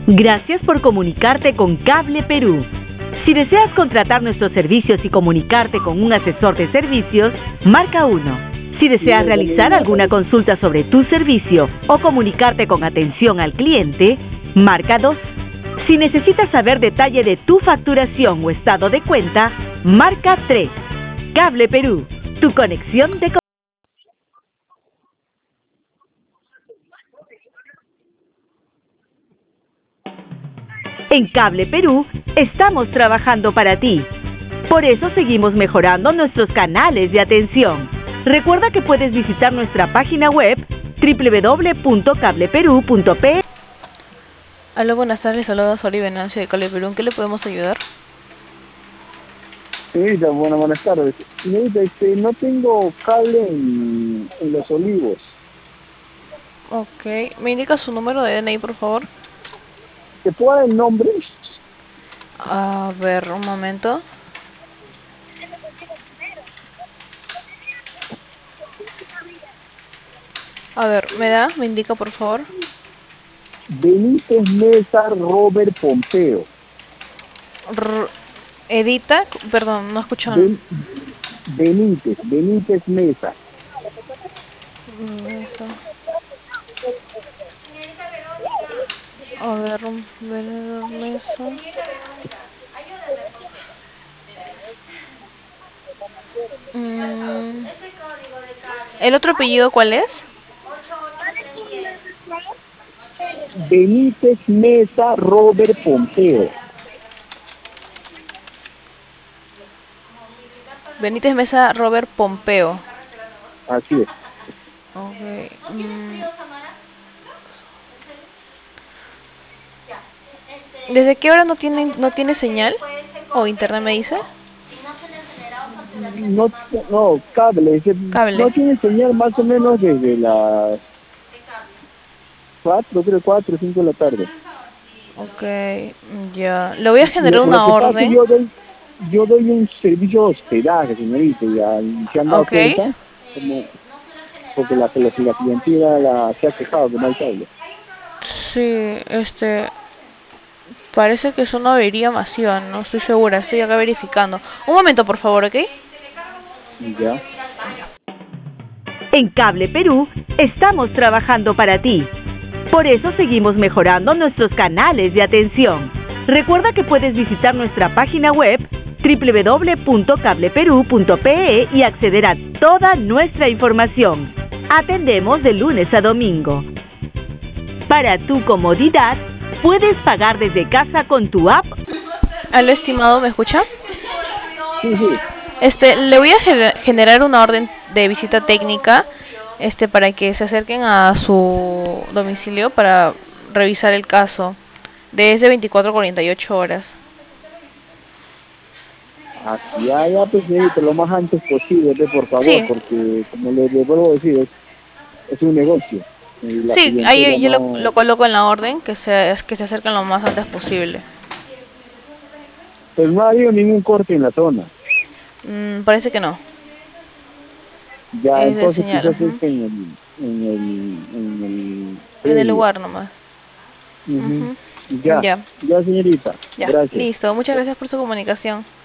Gracias por comunicarte con Cable Perú. Si deseas contratar nuestros servicios y comunicarte con un asesor de servicios, marca 1. Si deseas realizar alguna consulta sobre tu servicio o comunicarte con atención al cliente, marca 2. Si necesitas saber detalle de tu facturación o estado de cuenta, marca 3. Cable Perú, tu conexión de... En Cable Perú estamos trabajando para ti. Por eso seguimos mejorando nuestros canales de atención. Recuerda que puedes visitar nuestra página web www.cableperú.pe. Aló, buenas tardes, saludos a Oli Venancio de Cable Perú. ¿En qué le podemos ayudar? Señorita, buenas tardes. Señorita, no tengo cable en Los Olivos. Ok, ¿me indica su número de DNI, por favor? ¿Te puedo dar el nombre? A ver, un momento. A ver, ¿me indica, por favor? Benítez Mesa Robert Pompeo. Edita, perdón, no escucho. Benítez Mesa. Eso. A ver, Benítez Mesa. ¿El otro apellido cuál es? Benítez Mesa Robert Pompeo. Benítez Mesa Robert Pompeo. Así es. Okay. ¿Desde qué hora no tiene señal? ¿O internet me dice? No, cable. Cable. No tiene señal más o menos desde las 4 o 5 de la tarde. Ok, ya. Le voy a generar una orden. Yo doy un servicio de hospedaje, señorita, y se han dado cuenta, porque la clientela se ha quejado que no hay cable. Sí, parece que es una avería masiva, no estoy segura, estoy acá verificando. Un momento, por favor, ¿ok? Ya. En Cable Perú estamos trabajando para ti. Por eso seguimos mejorando nuestros canales de atención. Recuerda que puedes visitar nuestra página web www.cableperú.pe y acceder a toda nuestra información. Atendemos de lunes a domingo. Para tu comodidad, puedes pagar desde casa con tu app. Aló, estimado, ¿me escucha? Sí, sí. Le voy a generar una orden de visita técnica, para que se acerquen a su domicilio para revisar el caso. Desde 24 a 48 horas. Ya, pues, señorita, lo más antes posible, por favor, Sí. porque, como le vuelvo a decir, es un negocio. Sí, ahí yo lo coloco en la orden, que se acerquen lo más antes posible. Pero no ha habido ningún corte en la zona. Parece que no. Ya, Es de entonces señal. quizás es en el lugar nomás. Ya, Ya. ya, señorita. Ya, Gracias. listo. Muchas gracias por su comunicación.